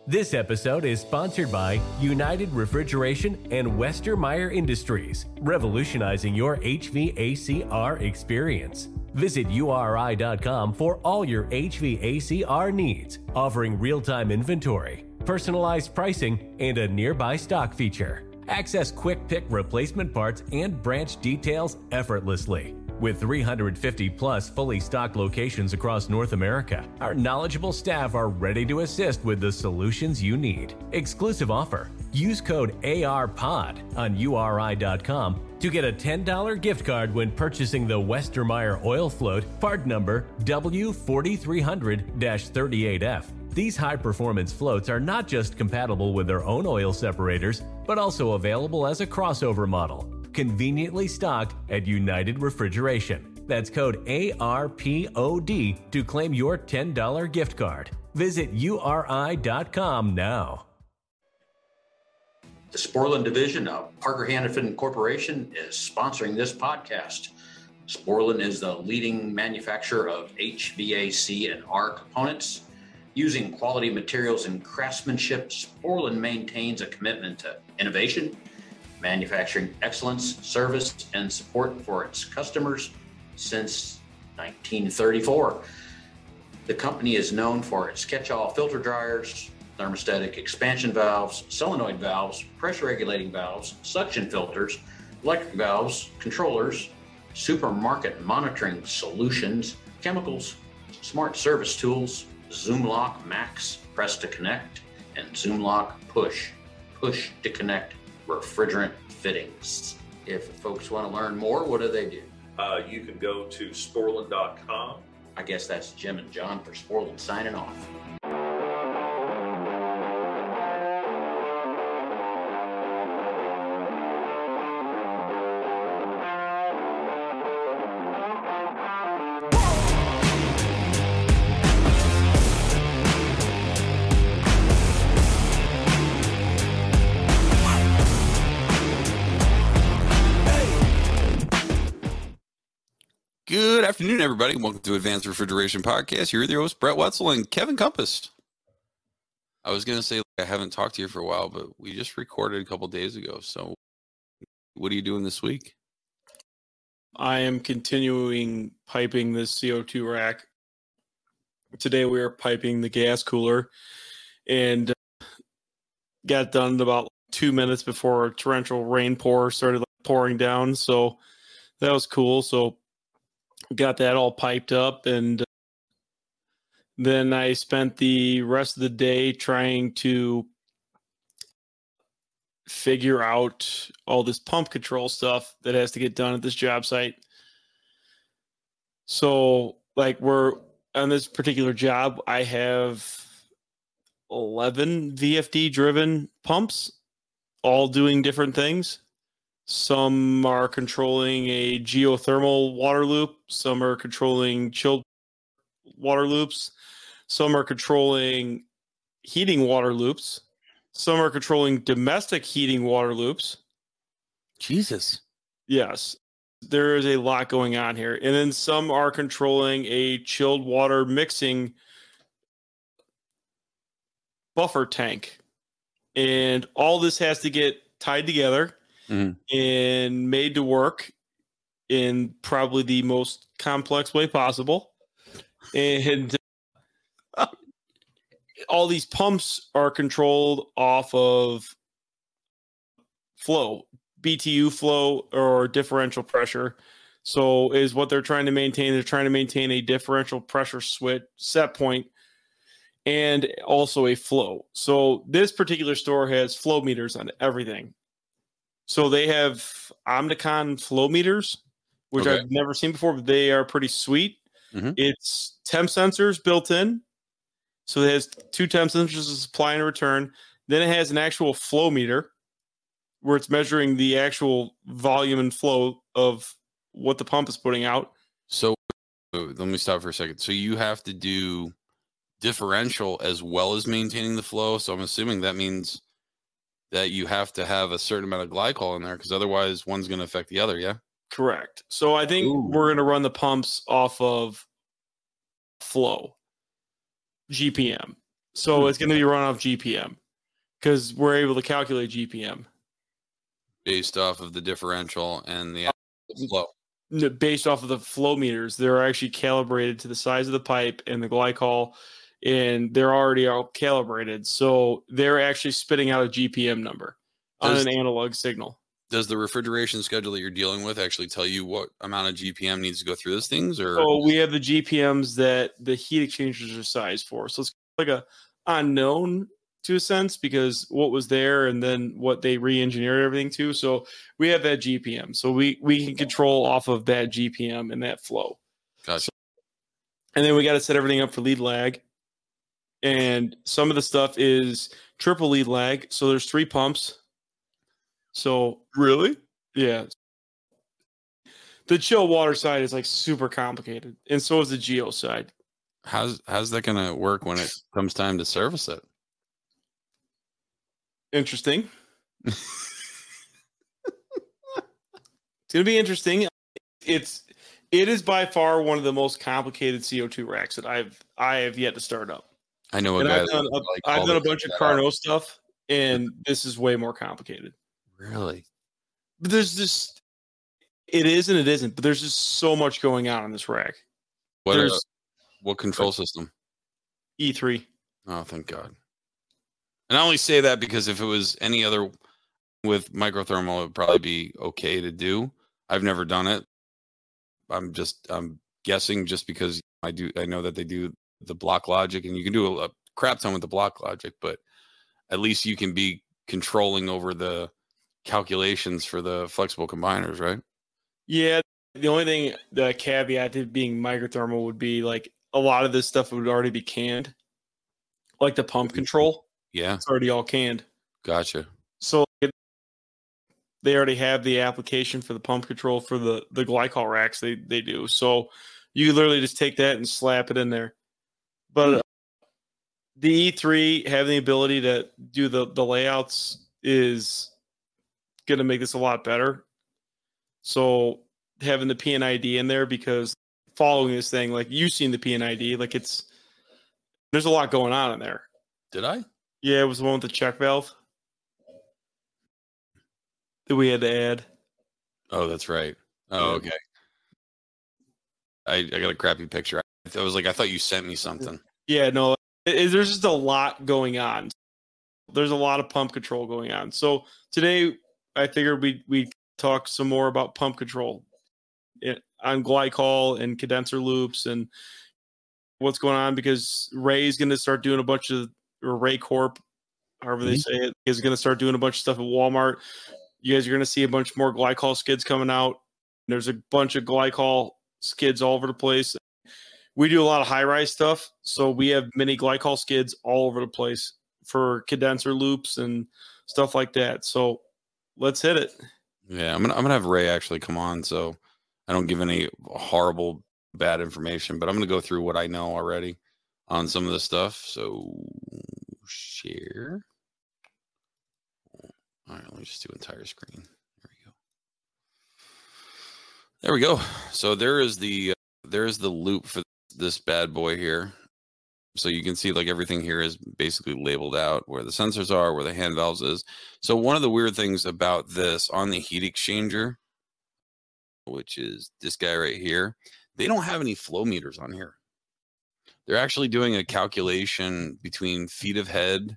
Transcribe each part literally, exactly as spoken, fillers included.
This episode is sponsored by United Refrigeration and Westermeyer Industries, revolutionizing your H V A C R experience. Visit U R I dot com for all your H V A C R needs, offering real-time inventory, personalized pricing, and a nearby stock feature. Access quick pick replacement parts and branch details effortlessly. With three hundred fifty plus fully stocked locations across North America, our knowledgeable staff are ready to assist with the solutions you need. Exclusive offer. Use code A R P O D on U R I dot com to get a ten dollars gift card when purchasing the Westermeyer Oil Float, part number W forty-three hundred dash thirty-eight F. These high-performance floats are not just compatible with their own oil separators, but also available as a crossover model, conveniently stocked at United Refrigeration. That's code A R P O D to claim your ten dollars gift card. Visit U R I dot com now. The Sporlan division of Parker Hannifin Corporation is sponsoring this podcast. Sporlan is the leading manufacturer of H V A C and R components. Using quality materials and craftsmanship, Sporlan maintains a commitment to innovation, manufacturing excellence, service, and support for its customers since nineteen thirty-four. The company is known for its catch-all filter dryers, thermostatic expansion valves, solenoid valves, pressure regulating valves, suction filters, electric valves, controllers, supermarket monitoring solutions, chemicals, smart service tools, ZoomLock Max Press to Connect, and ZoomLock Push, Push to Connect refrigerant fittings. If folks want to learn more, what do they do? Uh, you can go to sporlan dot com. I guess that's Jim and John for Sporlan signing off. Good afternoon, everybody. Welcome to Advanced Refrigeration Podcast. Here are your hosts, Brett Wetzel and Kevin Compass. I was going to say I haven't talked to you for a while, but we just recorded a couple days ago. So what are you doing this week? I am continuing piping this C O two rack. Today we are piping the gas cooler and got done in about two minutes before a torrential rain pour started pouring down. So that was cool. So got that all piped up, and then I spent the rest of the day trying to figure out all this pump control stuff that has to get done at this job site. So, like, we're on this particular job, I have eleven V F D driven pumps, all doing different things. Some are controlling a geothermal water loop. Some are controlling chilled water loops. Some are controlling heating water loops. Some are controlling domestic heating water loops. Jesus. Yes. There is a lot going on here. And then some are controlling a chilled water mixing buffer tank. And all this has to get tied together. Mm-hmm. And made to work in probably the most complex way possible. And uh, all these pumps are controlled off of flow, B T U flow or differential pressure. So is what they're trying to maintain. They're trying to maintain a differential pressure switch set point and also a flow. So this particular store has flow meters on everything. So they have Omnicon flow meters, which okay. I've never seen before, but they are pretty sweet. Mm-hmm. It's temp sensors built in. So it has two temp sensors, a supply and a return. Then it has an actual flow meter where it's measuring the actual volume and flow of what the pump is putting out. So let me stop for a second. So you have to do differential as well as maintaining the flow. So I'm assuming that means that you have to have a certain amount of glycol in there, because otherwise one's going to affect the other, yeah? Correct. So I think Ooh. we're going to run the pumps off of flow, G P M. So Hmm. it's going to be run off G P M because we're able to calculate G P M based off of the differential and the flow. N- based off of the flow meters. They're actually calibrated to the size of the pipe and the glycol, and they're already all calibrated. So they're actually spitting out a G P M number on Does- an analog signal. Does the refrigeration schedule that you're dealing with actually tell you what amount of G P M needs to go through those things? Or So we have the G P Ms that the heat exchangers are sized for. So it's like a unknown to a sense because what was there and then what they re-engineered everything to. So we have that G P M. So we we can control off of that G P M and that flow. Gotcha. So, and then we got to set everything up for lead lag. And some of the stuff is triple lead lag. So there's three pumps. So really? yeah. The chill water side is like super complicated. And so is the geo side. How's how's that gonna work when it comes time to service it? Interesting. It's gonna be interesting. It's it is by far one of the most complicated C O two racks that I've I have yet to start up. I know a And guy I've that done would, a, like, I've all done a this bunch of set up. Carnot stuff, and this is way more complicated. Really? But there's just it is and it isn't. But there's just so much going on in this rack. What uh, There's what control system? E three. Oh, thank God. And I only say that because if it was any other with microthermal, it would probably be okay to do. I've never done it. I'm just I'm guessing just because I do I know that they do the block logic, and you can do a, a crap ton with the block logic, but at least you can be controlling over the calculations for the flexible combiners, right? Yeah. The only thing, the caveat to being microthermal would be like a lot of this stuff would already be canned, like the pump control. Yeah, It's already all canned. gotcha. So it, they already have the application for the pump control for the the glycol racks. They they do. So you could literally just take that and slap it in there. But uh, the E three having the ability to do the the layouts is going to make this a lot better. So having the P N I D in there, because following this thing, like you've seen the P N I D, like it's there's a lot going on in there. Did I? Yeah, it was the one with the check valve that we had to add. Oh, that's right. Oh, okay. I, I got a crappy picture. I was like, I thought you sent me something. Yeah, no, it, it- there's just a lot going on. There's a lot of pump control going on. So today, I figured we we talk some more about pump control it, on glycol and condenser loops and what's going on, because Ray's going to start doing a bunch of, or Ray Corp, however they say it, is going to start doing a bunch of stuff at Walmart. You guys are going to see a bunch more glycol skids coming out. There's a bunch of glycol skids all over the place. We do a lot of high-rise stuff, so we have mini glycol skids all over the place for condenser loops and stuff like that. So let's hit it. Yeah, I'm gonna I'm gonna have Ray actually come on, so I don't give any horrible bad information, but I'm gonna go through what I know already on some of this stuff. So share. All right, let me just do entire screen. There we go. There we go. So there is the uh, there is the loop for this bad boy here. So you can see like everything here is basically labeled out where the sensors are, where the hand valves is. So one of the weird things about this on the heat exchanger, which is this guy right here, they don't have any flow meters on here. They're actually doing a calculation between feet of head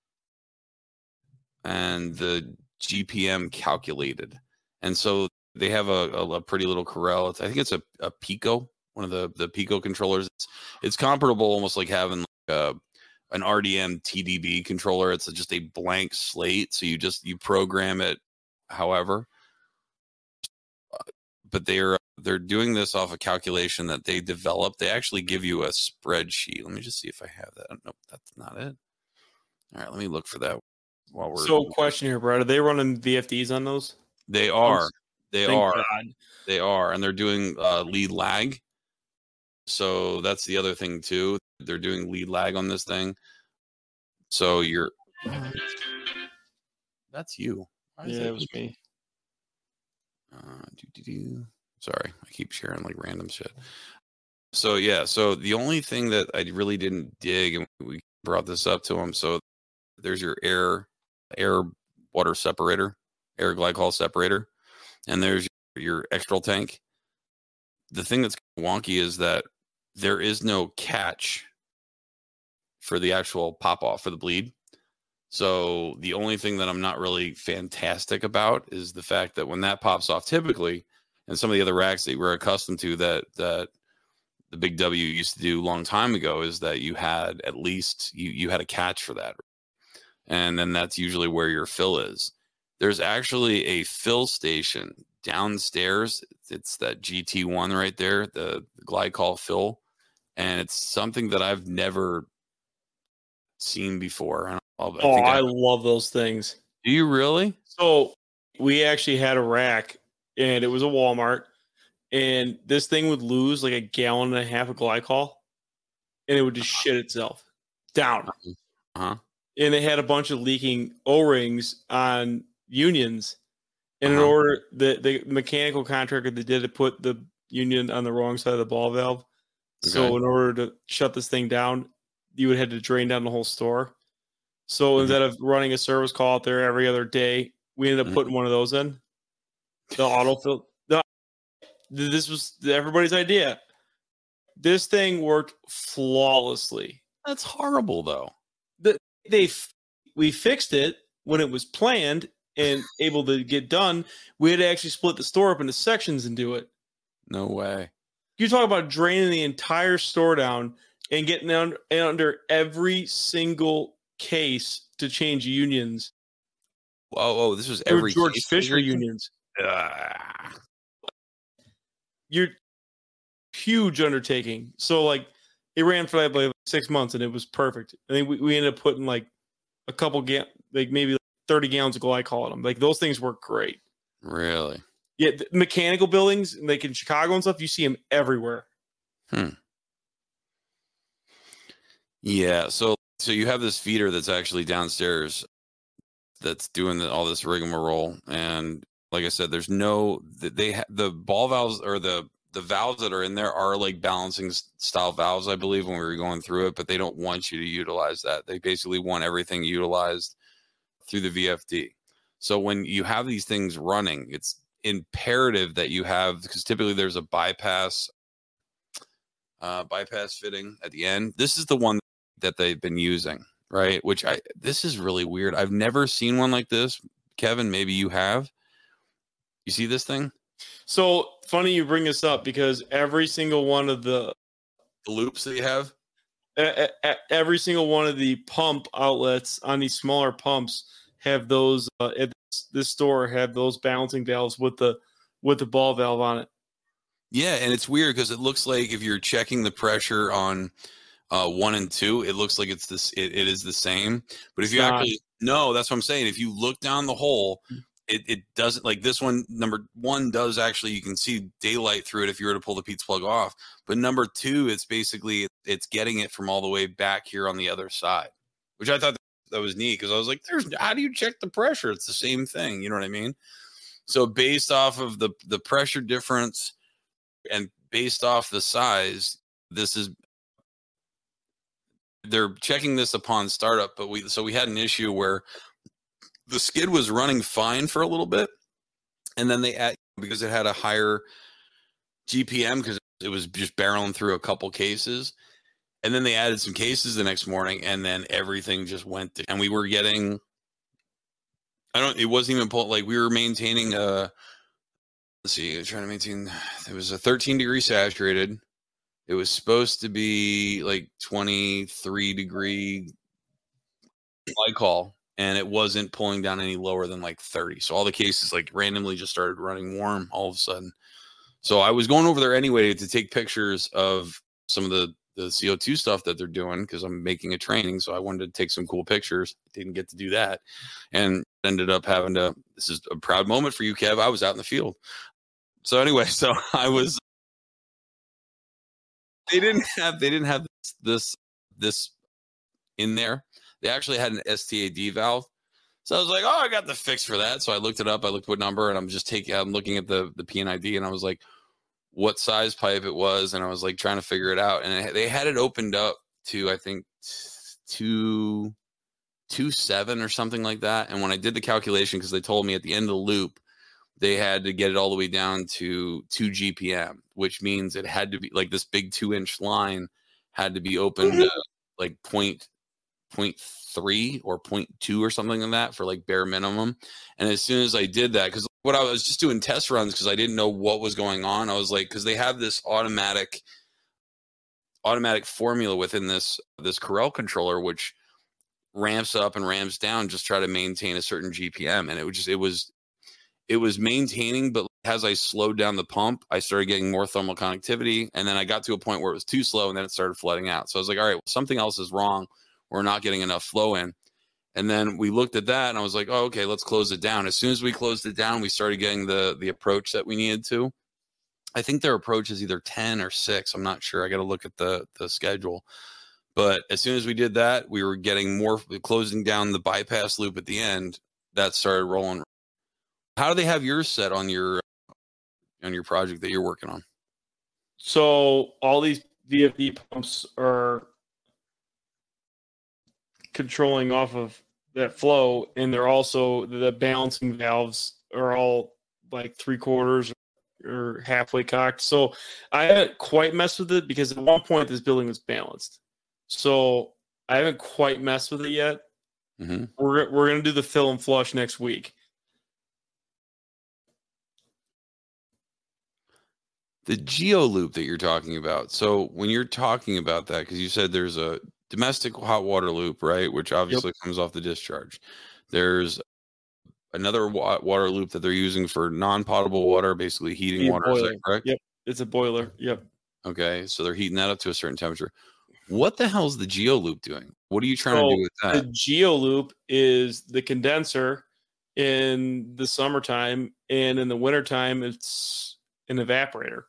and the G P M calculated. And so they have a, a, a pretty little Corel. It's, I think it's a, a Pico, one of the, the Pico controllers. It's, it's comparable, almost like having like a, an R D M T D B controller. It's just a blank slate. So you just, you program it however. But they're they're doing this off a calculation that they developed. They actually give you a spreadsheet. Let me just see if I have that. Nope, that's not it. All right, let me look for that while we're. So, question here, Brad: are they running V F Ds on those? They are. They Thank are. God. They are, and they're doing uh, lead lag. So that's the other thing too. They're doing lead lag on this thing. So you're. That's you. Why is Yeah, that it was you? me. Uh, doo, doo, doo. Sorry, I keep sharing like random shit. So yeah, so the only thing that I really didn't dig, and we brought this up to him. So there's your air, air water separator, air glycol separator, and there's your extral tank. The thing that's wonky is that there is no catch for the actual pop off for the bleed. So the only thing that I'm not really fantastic about is the fact that when that pops off, typically, and some of the other racks that we're accustomed to that that the Big W used to do a long time ago, is that you had at least you you had a catch for that, and then that's usually where your fill is. There's actually a fill station downstairs. It's that G T one right there, the, the glycol fill, and it's something that I've never seen before. I don't, I oh, think I, I love those things. Do you really? So we actually had a rack, and it was a Walmart, and this thing would lose like a gallon and a half of glycol, and it would just shit itself down. Uh-huh. And they had a bunch of leaking O-rings on unions. And in Uh-huh. order, the, the mechanical contractor that did it put the union on the wrong side of the ball valve. So Okay. in order to shut this thing down, you would have to drain down the whole store. So Mhm. instead of running a service call out there every other day, we ended up Mhm. putting one of those in. The autofill. The, this was everybody's idea. This thing worked flawlessly. That's horrible, though. The, they we fixed it when it was planned and able to get done. We had to actually split the store up into sections and do it. No way. You talk about draining the entire store down and getting under, under every single case to change unions. Oh, oh, this was They were every George case Fisher figuring? unions. Ah. You're huge undertaking. So like it ran for like six months and it was perfect. I think we, we ended up putting like a couple ga- like maybe like thirty gallons of glycol in them. Like those things work great. Really? Yeah, the mechanical buildings, like in Chicago and stuff, you see them everywhere. Hmm. Yeah. So, so you have this feeder that's actually downstairs that's doing the, all this rigmarole, and like I said, there's no they ha- the ball valves or the the valves that are in there are like balancing style valves, I believe, when we were going through it, but they don't want you to utilize that. They basically want everything utilized through the V F D. So when you have these things running, it's imperative that you have, because typically there's a bypass uh, bypass fitting at the end. This is the one that they've been using, right? Which I this is really weird. I've never seen one like this. Kevin, maybe you have. You see this thing? So funny you bring this up because every single one of the The loops that you have? uh, uh, every single one of the pump outlets on these smaller pumps have those uh, at this store have those balancing valves with the with the ball valve on it. Yeah, and it's weird because it looks like if you're checking the pressure on uh, one and two, it looks like it's this. It, it is the same. But if you It's not. actually no, that's what I'm saying. If you look down the hole, it, it doesn't like this one. Number one does actually, you can see daylight through it if you were to pull the Pete's plug off. But number two, it's basically it's getting it from all the way back here on the other side, which I thought that was neat because I was like, "There's how do you check the pressure? It's the same thing." You know what I mean? So based off of the the pressure difference and based off the size, this is they're checking this upon startup. But we so we had an issue where the skid was running fine for a little bit, and then they add because it had a higher G P M because it was just barreling through a couple cases. And then they added some cases the next morning, and then everything just went. To, and we were getting, I don't, it wasn't even pulled, like we were maintaining a, let's see, I was trying to maintain, it was a thirteen degree saturated. It was supposed to be like twenty-three degree glycol, and it wasn't pulling down any lower than like thirty. So all the cases like randomly just started running warm all of a sudden. So I was going over there anyway to take pictures of some of the the C O two stuff that they're doing because I'm making a training. So I wanted to take some cool pictures. Didn't get to do that. And ended up having to, this is a proud moment for you, Kev. I was out in the field. So anyway, so I was, they didn't have, they didn't have this, this, this in there. They actually had an S T A D valve. So I was like, oh, I got the fix for that. So I looked it up. I looked what number, and I'm just taking, I'm looking at the, the P N I D, and I was like, what size pipe it was, and I was like trying to figure it out, and it, they had it opened up to I think two two seven or something like that. And when I did the calculation, because they told me at the end of the loop, they had to get it all the way down to two G P M, which means it had to be like this big two inch line had to be opened uh, like point point three or point two or something like that for like bare minimum. And as soon as I did that, because what I was just doing test runs because I didn't know what was going on. I was like, because they have this automatic automatic formula within this this Corel controller, which ramps up and ramps down, just try to maintain a certain G P M. And it was just it was it was maintaining, but as I slowed down the pump, I started getting more thermal conductivity. And then I got to a point where it was too slow and then it started flooding out. So I was like, all right, well, something else is wrong. We're not getting enough flow in. And then we looked at that and I was like, oh, okay, let's close it down. As soon as we closed it down, we started getting the the approach that we needed to. I think their approach is either ten or six. I'm not sure. I got to look at the the schedule. But as soon as we did that, we were getting more, closing down the bypass loop at the end. That started rolling. How do they have yours set on your on your project that you're working on? So all these V F D pumps are controlling off of that flow, and they're also the balancing valves are all like three quarters or halfway cocked. So I haven't quite messed with it because at one point this building was balanced. So I haven't quite messed with it yet. Mm-hmm. We're we're gonna do the fill and flush next week. The geo loop that you're talking about. So when you're talking about that, because you said there's a domestic hot water loop, right, which obviously yep. comes off the discharge. There's another wa- water loop that they're using for non-potable water, basically heating water. Is that correct? Yep, it's a boiler. Yep. Okay, so they're heating that up to a certain temperature. What the hell is the geo loop doing? What are you trying so to do with that? The geo loop is the condenser in the summertime, and in the wintertime, it's an evaporator.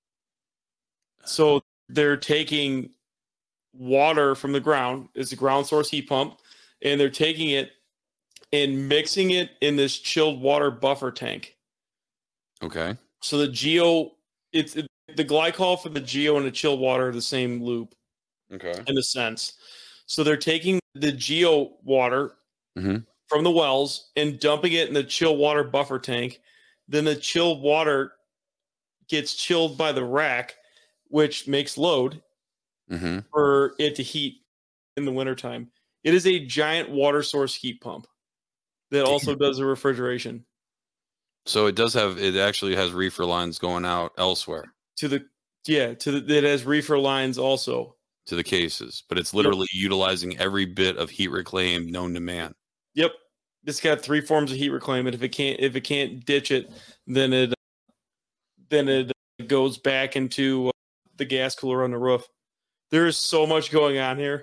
So they're taking water from the ground, it's a ground source heat pump, and they're taking it and mixing it in this chilled water buffer tank. Okay. So the geo, it's it, the glycol for the geo and the chilled water are the same loop. Okay. In a sense. So they're taking the geo water mm-hmm. from the wells and dumping it in the chill water buffer tank. Then the chilled water gets chilled by the rack, which makes load mm-hmm. for it to heat in the wintertime. It is a giant water source heat pump that also does the refrigeration. So it does have, it actually has reefer lines going out elsewhere. To the, yeah, to the, it has reefer lines also. To the cases, but it's literally yep. utilizing every bit of heat reclaim known to man. Yep. It's got three forms of heat reclaim, and if it can't, if it can't ditch it, then it, then it goes back into uh, the gas cooler on the roof. There is so much going on here.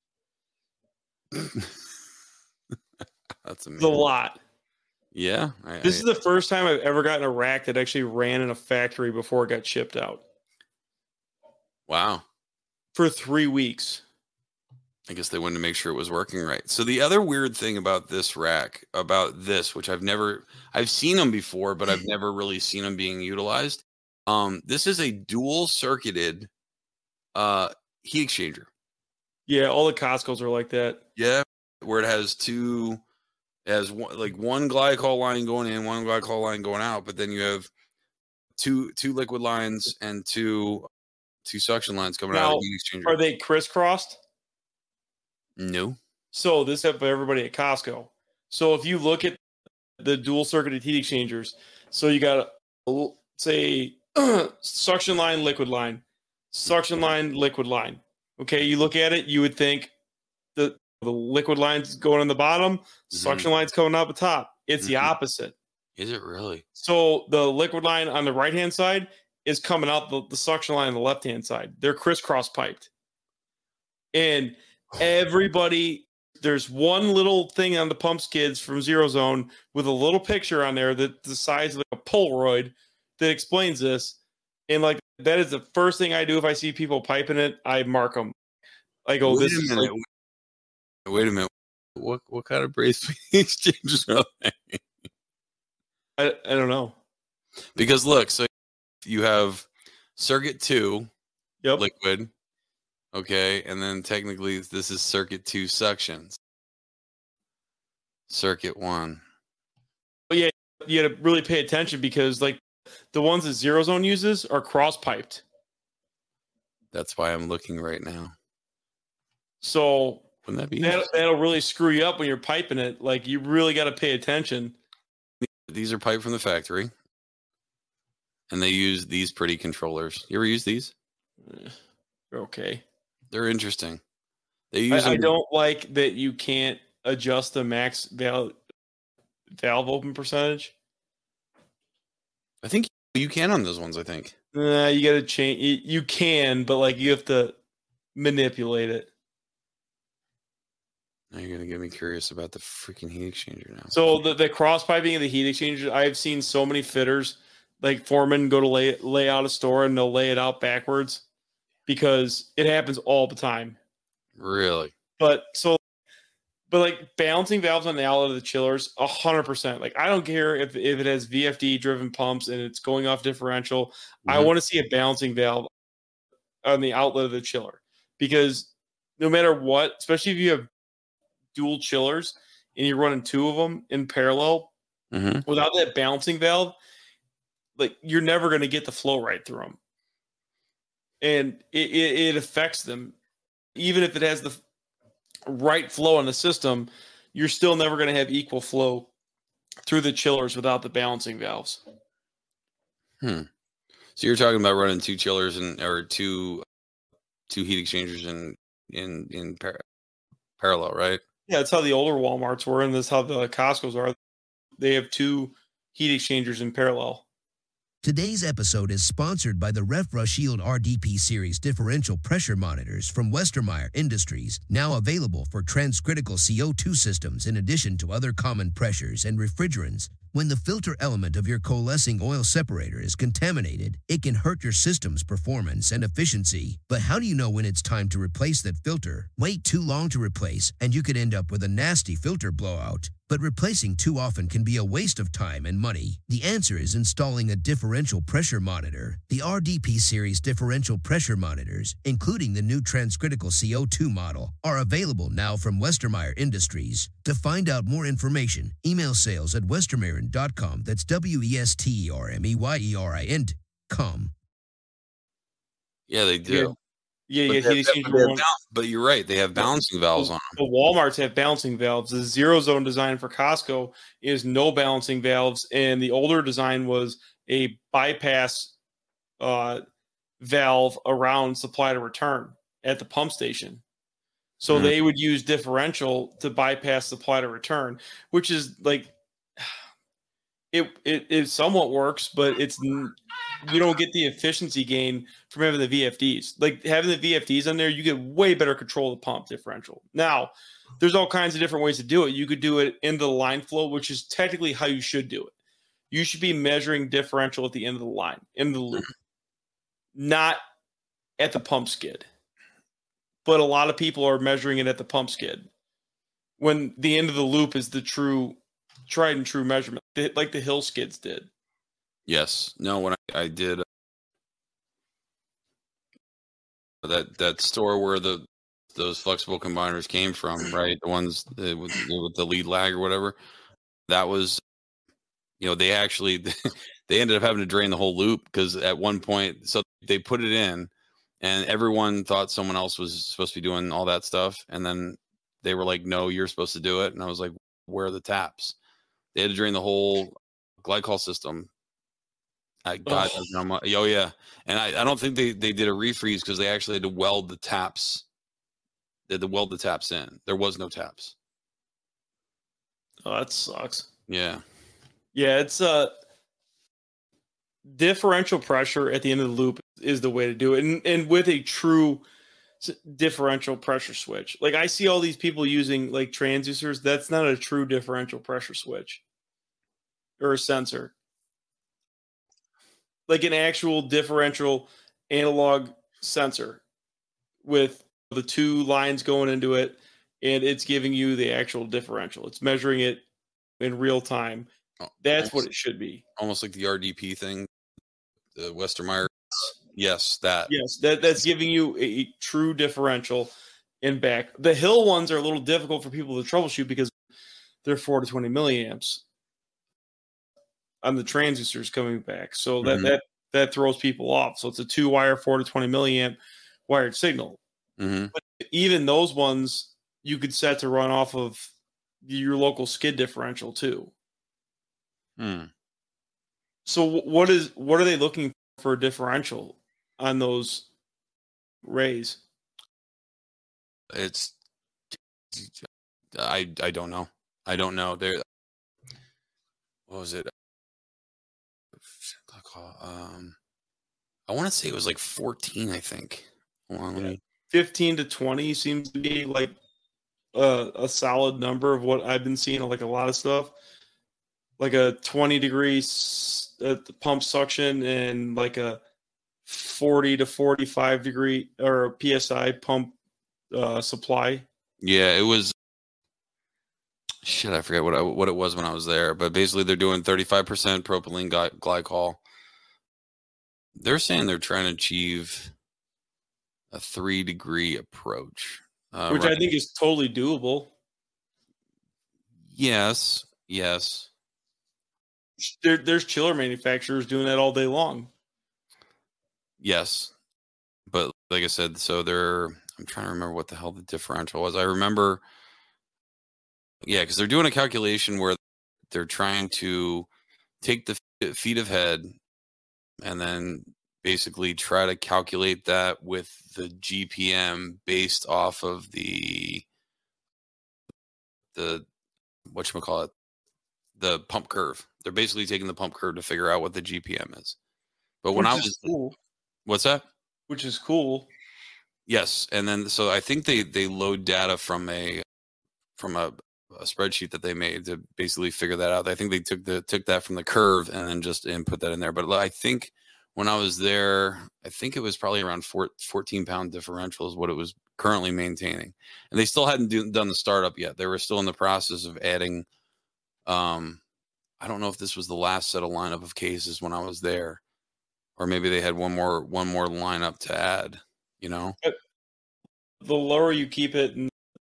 That's amazing. It's a lot. Yeah. I, this I, is the first time I've ever gotten a rack that actually ran in a factory before it got shipped out. Wow. For three weeks. I guess they wanted to make sure it was working right. So the other weird thing about this rack, about this, which I've never, I've seen them before, but I've never really seen them being utilized. Um, this is a dual circuited uh, heat exchanger. Yeah, all the Costco's are like that. Yeah, where it has two, it has one, like one glycol line going in, one glycol line going out, but then you have two two liquid lines and two two suction lines coming now, out of the heat exchanger. Are they crisscrossed? No. So this is for everybody at Costco. So if you look at the dual circuited heat exchangers, so you got a, say suction line, liquid line, suction line, liquid line. Okay, you look at it, you would think the the liquid line's going on the bottom, mm-hmm. suction line's coming up the top. It's mm-hmm. the opposite. Is it really? So the liquid line on the right hand side is coming out the, the suction line on the left hand side. They're crisscross piped. And everybody, there's one little thing on the pump skids from Zero Zone with a little picture on there that the size of a Polaroid that explains this. And like that is the first thing I do if I see people piping it. I mark them. I go, wait this a is minute. like, wait a minute. What what kind of brace exchanges are they? I, I don't know. Because look, so you have circuit two, yep. liquid, Okay, and then technically this is circuit two suctions. Circuit one. But yeah, you got to really pay attention because like the ones that Zero Zone uses are cross piped. That's why I'm looking right now. So wouldn't that be that, that'll really screw you up when you're piping it. Like you really got to pay attention. These are piped from the factory, and they use these pretty controllers. You ever use these? They're okay. They're interesting. They use. I, I don't like that you can't adjust the max valve valve open percentage. I think you can on those ones. I think. Nah, you got to change. You, you can, but like you have to manipulate it. Now you're gonna get me curious about the freaking heat exchanger now. So the, the cross piping of the heat exchanger, I've seen so many fitters, like foremen, go to lay lay out a store and they'll lay it out backwards because it happens all the time. Really? But so, but like balancing valves on the outlet of the chillers, a hundred percent. Like I don't care if if it has V F D driven pumps and it's going off differential. Mm-hmm. I want to see a balancing valve on the outlet of the chiller because no matter what, especially if you have dual chillers and you're running two of them in parallel, mm-hmm. without that balancing valve, like you're never going to get the flow right through them, and it, it, it affects them. Even if it has the right flow in the system, you're still never going to have equal flow through the chillers without the balancing valves. Hmm. So you're talking about running two chillers and or two two heat exchangers in in in par- parallel, right? Yeah, that's how the older Walmarts were, and that's how the Costco's are. They have two heat exchangers in parallel. Today's episode is sponsored by the RefRushield R D P Series differential pressure monitors from Westermeyer Industries, now available for transcritical C O two systems in addition to other common pressures and refrigerants. When the filter element of your coalescing oil separator is contaminated, it can hurt your system's performance and efficiency. But how do you know when it's time to replace that filter? Wait too long to replace, and you could end up with a nasty filter blowout. But replacing too often can be a waste of time and money. The answer is installing a differential pressure monitor. The R D P Series differential pressure monitors, including the new transcritical C O two model, are available now from Westermeyer Industries. To find out more information, email sales at westermeyerin dot com. That's W E S T E R M E Y E R I N dot com. Yeah, they do. Yeah, but, yeah, they heat have, exchanger but, one. but you're right. They have balancing valves on The them. Walmarts have balancing valves. The Zero Zone design for Costco is no balancing valves, and the older design was a bypass uh, valve around supply to return at the pump station. So mm-hmm. they would use differential to bypass supply to return, which is like it. It, it somewhat works, but it's you don't get the efficiency gain from having the V F Ds. Like having the V F Ds on there, you get way better control of the pump differential. Now, there's all kinds of different ways to do it. You could do it into the line flow, which is technically how you should do it. You should be measuring differential at the end of the line, in the loop, not at the pump skid. But a lot of people are measuring it at the pump skid when the end of the loop is the true, tried and true measurement, like the hill skids did. Yes. No, when I, I did uh, that that store where the those flexible combiners came from, right? The ones uh, with, with the lead lag or whatever. That was, you know, they actually they ended up having to drain the whole loop because at one point, so they put it in, and everyone thought someone else was supposed to be doing all that stuff, and then they were like, "No, you're supposed to do it," and I was like, "Where are the taps?" They had to drain the whole glycol system. I God, oh. oh yeah, and I, I don't think they, they did a refreeze because they actually had to weld the taps. They had to weld the taps in. There was no taps. Oh, that sucks. Yeah, yeah, it's uh differential pressure at the end of the loop is the way to do it, and and with a true differential pressure switch. Like I see all these people using like transducers. That's not a true differential pressure switch or a sensor. Like an actual differential analog sensor with the two lines going into it, and it's giving you the actual differential. It's measuring it in real time. That's almost, what it should be. Almost like the R D P thing, the Westermeyer. Yes, that. Yes, that that's giving you a, a true differential in back. The hill ones are a little difficult for people to troubleshoot because they're four to twenty milliamps on the transistors coming back. So that Mhm. that that throws people off. So it's a two wire four to twenty milliamp wired signal. hmm But even those ones you could set to run off of your local skid differential too. Hmm. So wh- what is what are they looking for a differential on those rays? It's I I don't know. I don't know. There. What was it? Um, I want to say it was like fourteen. I think. Hold on, let Yeah. me- fifteen to twenty seems to be like a, a solid number of what I've been seeing on like a lot of stuff. Like a twenty degrees at the pump suction and like a forty to forty-five degree or P S I pump uh, supply. Yeah, it was. Shit, I forget what I, what it was when I was there, but basically they're doing thirty-five percent propylene gly- glycol. They're saying they're trying to achieve a three degree approach, uh, Which right- I think is totally doable. Yes, yes. There, there's chiller manufacturers doing that all day long. Yes. But like I said, so they're, I'm trying to remember what the hell the differential was. I remember, yeah, because they're doing a calculation where they're trying to take the f- feet of head and then basically try to calculate that with the G P M based off of the, the, whatchamacallit, the pump curve. They're basically taking the pump curve to figure out what the G P M is. But when Which I is was, cool. what's that? Which is cool. Yes, and then so I think they they load data from a from a, a spreadsheet that they made to basically figure that out. I think they took the took that from the curve and then just and put that in there. But I think when I was there, I think it was probably around four, fourteen pound differential is what it was currently maintaining, and they still hadn't do, done the startup yet. They were still in the process of adding. Um, I don't know if this was the last set of lineup of cases when I was there, or maybe they had one more one more lineup to add. You know. The lower you keep it and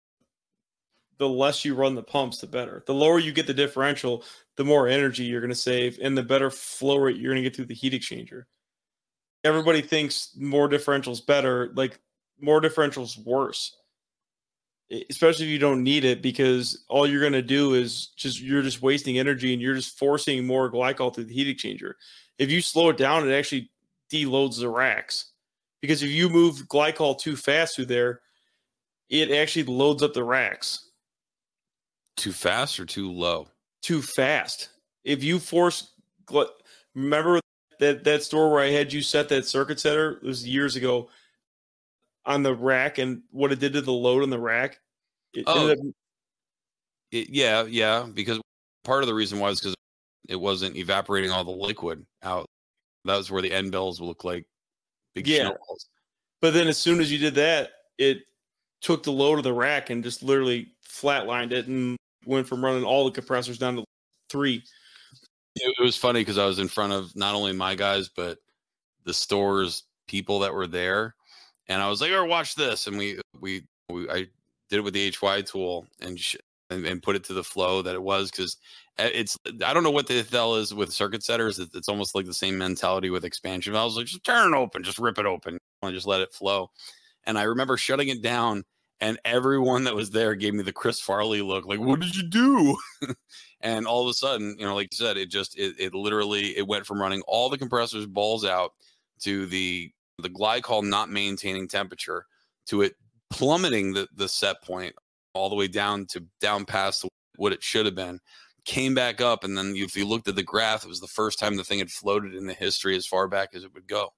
the less you run the pumps, the better. The lower you get the differential, the more energy you're going to save and the better flow rate you're going to get through the heat exchanger. Everybody thinks more differentials better, like more differentials worse. Especially if you don't need it, because all you're going to do is just you're just wasting energy and you're just forcing more glycol through the heat exchanger. If you slow it down, it actually deloads the racks. Because if you move glycol too fast through there, it actually loads up the racks. Too fast or too low? Too fast. If you force, remember that that store where I had you set that circuit setter? It was years ago on the rack, and what it did to the load on the rack. It Oh, ended up, it, yeah, yeah. Because part of the reason was because it wasn't evaporating all the liquid out. That was where the end bells would look like big Yeah. snowballs. but then as soon as you did that, it took the load of the rack and just literally flatlined it and went from running all the compressors down to three. It, it was funny because I was in front of not only my guys but the store's people that were there, and I was like, "Oh, watch this!" And we we, we I did it with the H Y tool and sh- and, and put it to the flow that it was, because it's I don't know what the hell is with circuit setters. It's, it's almost like the same mentality with expansion valves. Like, just turn it open, just rip it open, and just let it flow. And I remember shutting it down, and everyone that was there gave me the Chris Farley look, like, "What did you do?" And all of a sudden, you know, like you said, it just it, it literally it went from running all the compressors balls out to the the glycol not maintaining temperature to it plummeting the the set point all the way down to down past what it should have been, came back up, and then if you looked at the graph, it was the first time the thing had floated in the history as far back as it would go.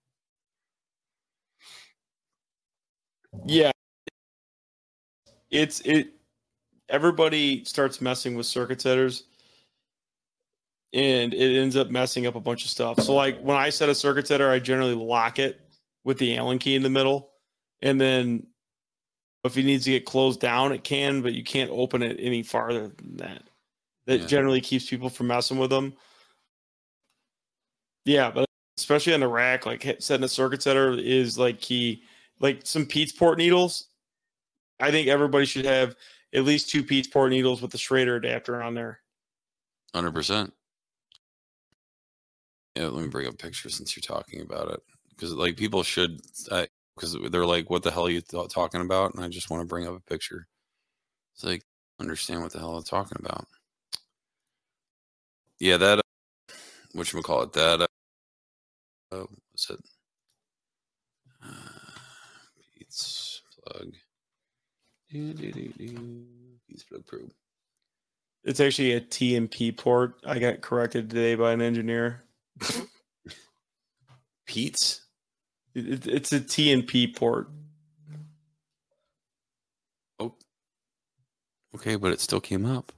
Yeah. It's it everybody starts messing with circuit setters and it ends up messing up a bunch of stuff. So like when I set a circuit setter, I generally lock it with the Allen key in the middle. And then if it needs to get closed down, it can, but you can't open it any farther than that. That Yeah. generally keeps people from messing with them. Yeah, but especially on the rack, like setting a circuit setter is like key. Like some Pete's port needles. I think everybody should have at least two Pete's port needles with the Schrader adapter on there. one hundred percent. Yeah, let me bring up a picture since you're talking about it. Because, like, people should, because uh, they're like, what the hell are you th- talking about? And I just want to bring up a picture. It's like, understand what the hell I'm talking about. Yeah, that, uh, whatchamacallit, that, uh, uh, what's it? Uh, Pete's plug. Do, do, do, do. Pete's plug probe. It's actually a T M P port. I got corrected today by an engineer. Pete's? It, it's a T M P port. Oh. Okay, but it still came up.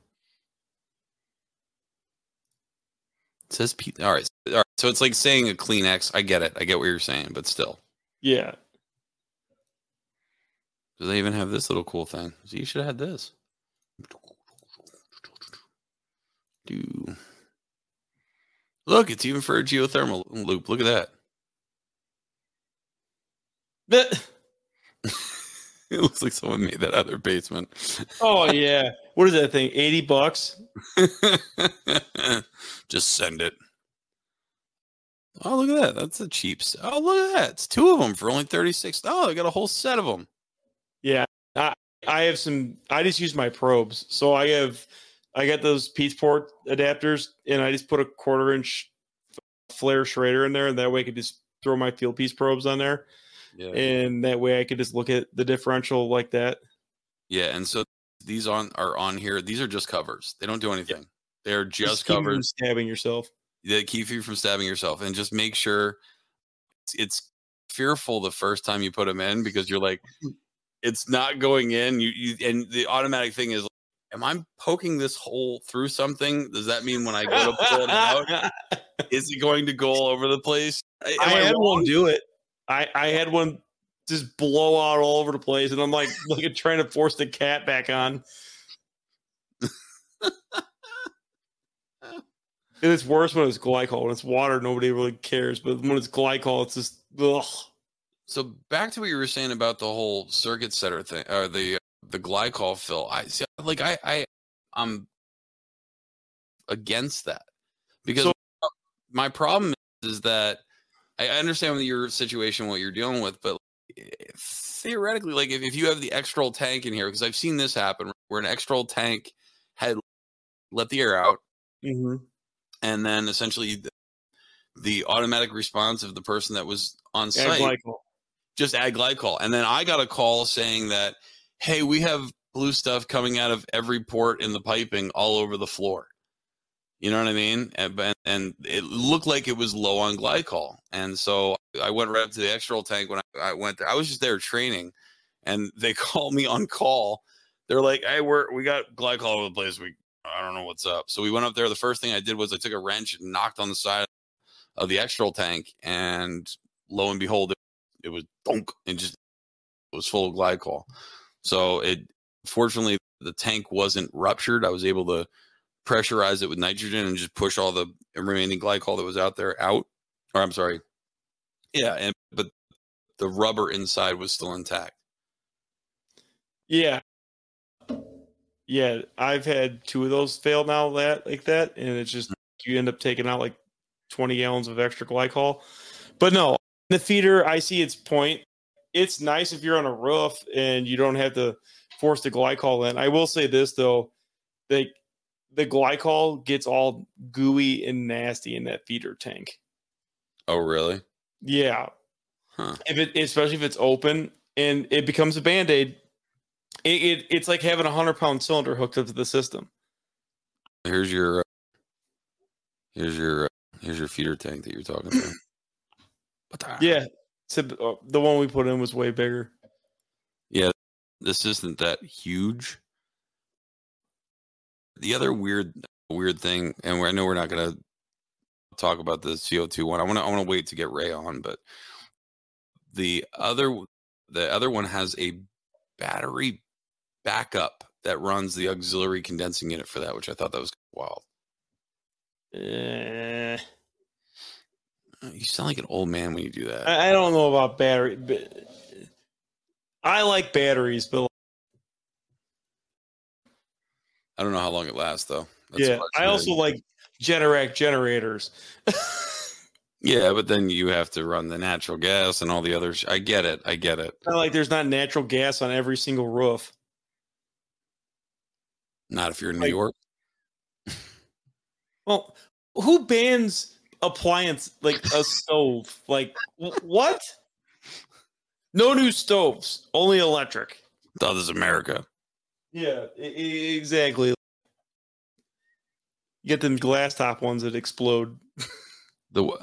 It says Pete. All right. All right. So it's like saying a Kleenex. I get it. I get what you're saying, but still. Yeah. Do they even have this little cool thing? So you should have had this. Do. Look, it's even for a geothermal loop. Look at that. It looks like someone made that out of their basement. Oh, yeah. What is that thing? eighty bucks? Just send it. Oh, look at that. That's a cheap. Oh, look at that. It's two of them for only thirty-six dollars. Oh, I got a whole set of them. Yeah. I, I have some. I just use my probes. So I have, I got those Pete's port adapters, and I just put a quarter inch flare Schrader in there, and that way I could just throw my field piece probes on there. Yeah. And that way I could just look at the differential like that. Yeah, and so these on are on here. These are just covers. They don't do anything. Yeah. They're just, just keep you covers. from stabbing yourself. They keep you from stabbing yourself, and just make sure it's, it's fearful the first time you put them in because you're like, it's not going in. You you and the automatic thing is, am I poking this hole through something? Does that mean when I go to pull it out, is it going to go all over the place? Am I, I had wrong? one do it. I, I had one just blow out all over the place, and I'm like, look at trying to force the cat back on. And it's worse when it's glycol. When it's water, nobody really cares. But when it's glycol, it's just ugh. So back to what you were saying about the whole circuit setter thing, or the the glycol fill. I see, like I I I'm against that because so, my problem is, is that. I understand your situation, what you're dealing with, but theoretically, like if, if you have the extra tank in here, because I've seen this happen where an extra tank had let the air out, mm-hmm. and then essentially the, the automatic response of the person that was on site add glycol. just add glycol. And then I got a call saying that, hey, we have blue stuff coming out of every port in the piping all over the floor. You know what I mean? And, and it looked like it was low on glycol. And so I went right up to the extra tank when I, I went there. I was just there training, and they called me on call. They're like, hey, we're, we got glycol all over the place. We, I don't know what's up. So we went up there. The first thing I did was I took a wrench and knocked on the side of the extra tank, and lo and behold, it, it was donk and just it was full of glycol. So it, fortunately, the tank wasn't ruptured. I was able to pressurize it with nitrogen and just push all the remaining glycol that was out there out. Or I'm sorry. Yeah, and but the rubber inside was still intact. Yeah. Yeah, I've had two of those fail now that like that, and it's just you end up taking out like twenty gallons of extra glycol. But no, the feeder, I see its point. It's nice if you're on a roof and you don't have to force the glycol in. I will say this though, they the glycol gets all gooey and nasty in that feeder tank. Oh, really? Yeah. Huh. If it, especially if it's open and it becomes a Band-Aid, it, it it's like having a hundred pound cylinder hooked up to the system. Here's your, uh, here's your, uh, here's your feeder tank that you're talking about. Yeah, so, uh, the one we put in was way bigger. Yeah, this isn't that huge. The other weird, weird thing, and I know we're not going to talk about the C O two one. I want to, I want to wait to get Ray on, but the other, the other one has a battery backup that runs the auxiliary condensing unit for that, which I thought that was wild. Uh, You sound like an old man when you do that. I, I don't know about battery. But I like batteries, but I don't know how long it lasts though. That's yeah, I also like Generac generators. Yeah, but then you have to run the natural gas and all the others. I get it. I get it. Not like there's not natural gas on every single roof. Not if you're in New Like- York. Well, who bans appliance like a stove? Like wh- what? No new stoves, only electric. That is America. Yeah, e- e- exactly. You get them glass top ones that explode. The what?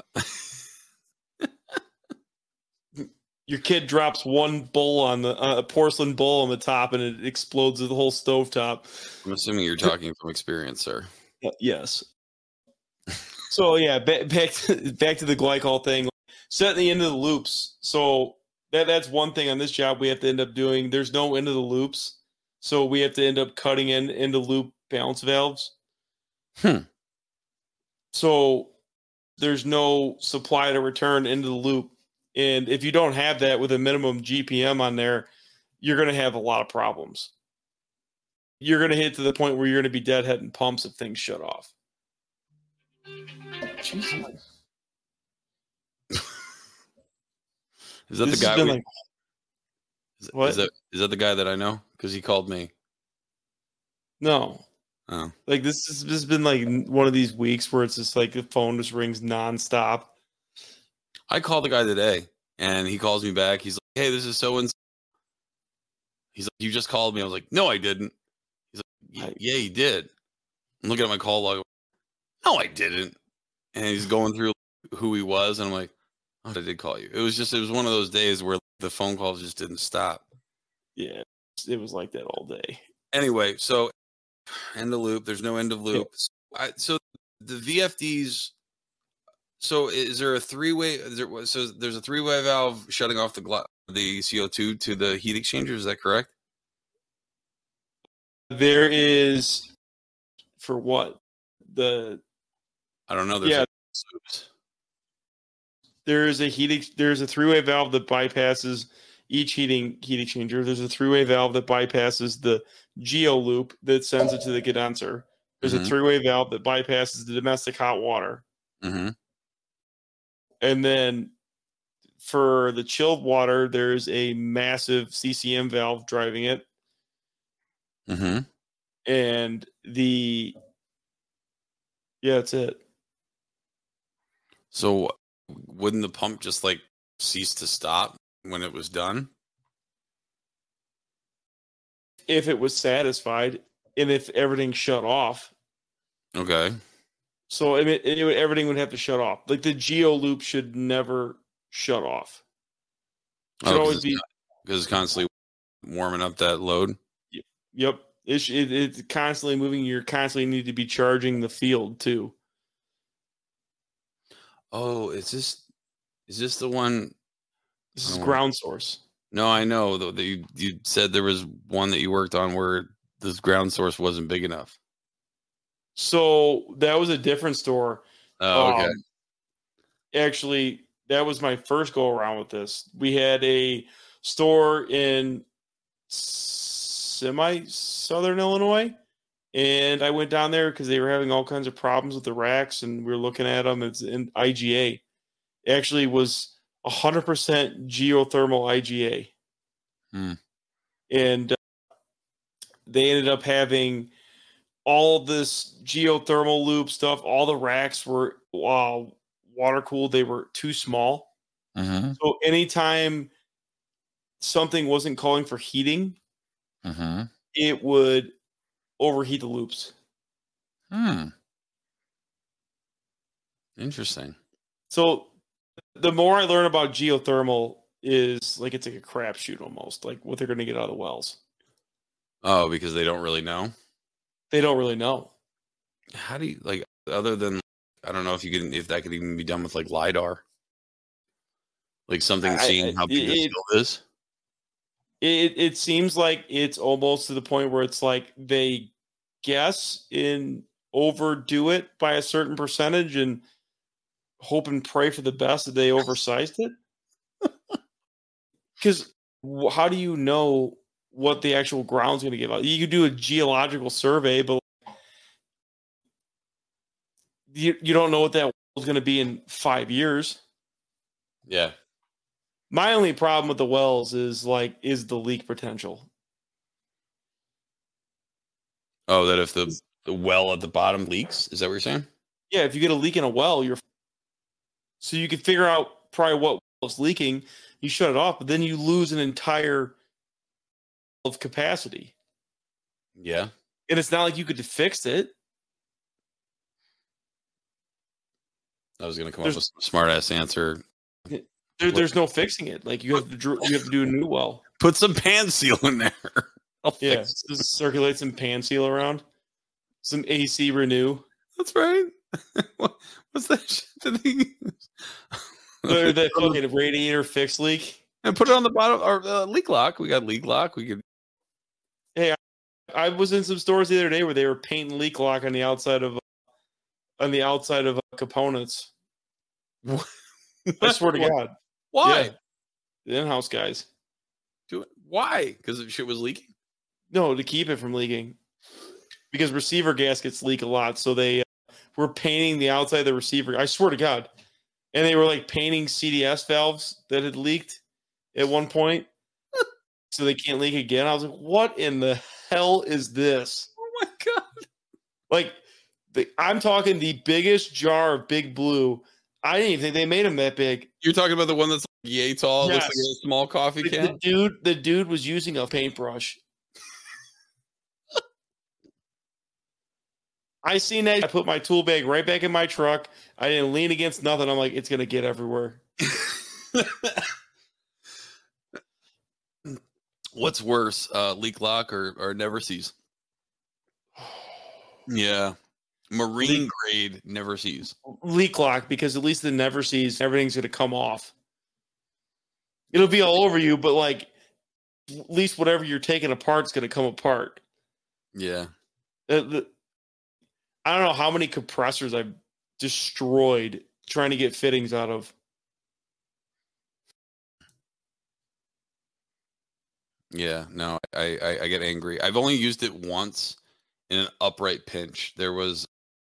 Your kid drops one bowl on the uh, a porcelain bowl on the top, and it explodes the whole stove top. I'm assuming you're talking from experience, sir. Uh, yes. So yeah, back back to, back to the glycol thing. Setting the end of the loops. So that that's one thing on this job we have to end up doing. There's no end of the loops, so we have to end up cutting in into loop balance valves. Hmm. So there's no supply to return into the loop, and if you don't have that with a minimum G P M on there, you're going to have a lot of problems. You're going to hit to the point where you're going to be deadheading pumps if things shut off. Jesus. Is that This the has guy? been We, like- is, What? is that is that the guy that I know? Because he called me. No. Oh, Like this has just been like one of these weeks where it's just like the phone just rings nonstop. I called the guy today, and he calls me back. He's like, "Hey, this is so and." He's like, "You just called me." I was like, "No, I didn't." He's like, "Y- "Yeah, you did." I'm looking at my call log. No, I didn't. And he's going through who he was, and I'm like, "Oh, I did call you." It was just, it was one of those days where the phone calls just didn't stop. Yeah, it was like that all day. Anyway, so end of loop. There's no end of loop. I, so the V F Ds. So is there a three way? Is there, so there's a three way valve shutting off the gla- the C O two to the heat exchanger. Is that correct? There is for what? The I don't know. There's Yeah. like- there is a heat ex- there's a three-way valve that bypasses each heating heat exchanger. There's a three-way valve that bypasses the geo loop that sends it to the condenser. There's Mhm. a three-way valve that bypasses the domestic hot water. Mm-hmm. And then for the chilled water, there's a massive C C M valve driving it. Mm-hmm. And the yeah, that's it. So wouldn't the pump just like cease to stop when it was done? If it was satisfied and if everything shut off. Okay. So I mean, it would, everything would have to shut off. Like the geo loop should never shut off. Should Oh, always be. Because it's constantly warming up that load. Yep. It, sh- it, it's constantly moving. You're constantly need to be charging the field too. Oh, is this is this the one? This is Oh. ground source. No, I know that you you said there was one that you worked on where this ground source wasn't big enough. So that was a different store. Oh, okay. Um, actually, that was my first go around with this. We had a store in semi southern Illinois, and I went down there because they were having all kinds of problems with the racks, and we were looking at them. It's in I G A. It actually was one hundred percent geothermal I G A. Hmm. And uh, they ended up having all this geothermal loop stuff. All the racks were uh, water cooled. They were too small. Mm-hmm. So anytime something wasn't calling for heating, Mm-hmm. it would overheat the loops. Hmm. Interesting. So the more I learn about geothermal is like it's like a crapshoot almost, like what they're going to get out of the wells. Oh, because they don't really know. They don't really know. How do you like other than I don't know if you can if that could even be done with like LiDAR. Like something I- seeing I- how big the it- field is. It it seems like it's almost to the point where it's like they guess and overdo it by a certain percentage, and hope and pray for the best that they oversized it? Because how do you know what the actual ground's going to give out? You could do a geological survey, but you, you don't know what that is going to be in five years. Yeah. My only problem with the wells is like, is the leak potential. Oh, that if the, the well at the bottom leaks, is that what you're saying? Yeah, if you get a leak in a well, you're so you can figure out probably what well's leaking. You shut it off, but then you lose an entire of capacity. Yeah, and it's not like you could fix it. I was going to come There's- up with a smart ass answer. There, there's no fixing it. Like you have to dr- you have to do a new well. Put some pan seal in there. I'll Yeah, fix it. just circulate some pan seal around, some A C renew. That's right. What, what's that shit that they use? Or that fucking radiator fix leak. And put it on the bottom or uh, leak lock. We got leak lock. We could. I was in some stores the other day where they were painting leak lock on the outside of on the outside of uh, components. I swear to God. Why? Yeah. The in-house guys. Do it. Why? Because the shit was leaking. No, to keep it from leaking. Because receiver gaskets leak a lot, so they uh, were painting the outside of the receiver. I swear to God. And they were like painting C D S valves that had leaked at one point, so they can't leak again. I was like, "What in the hell is this?" Oh my God! Like, the, I'm talking the biggest jar of Big Blue. I didn't even think they made them that big. You're talking about the one that's like yay tall, looks Yes. like a small coffee The, can. the dude, the dude was using a paintbrush. I seen that. I put my tool bag right back in my truck. I didn't lean against nothing. I'm like, it's gonna get everywhere. What's worse, uh, leak lock or, or never sees? Yeah, marine Leak- grade never sees. Leak lock, because at least it never sees everything's gonna come off. It'll be all over you, but like at least whatever you're taking apart is gonna come apart. Yeah, Uh, the- I don't know how many compressors I've destroyed trying to get fittings out of. yeah. No, I, I I get angry. I've only used it once in an upright pinch. There was,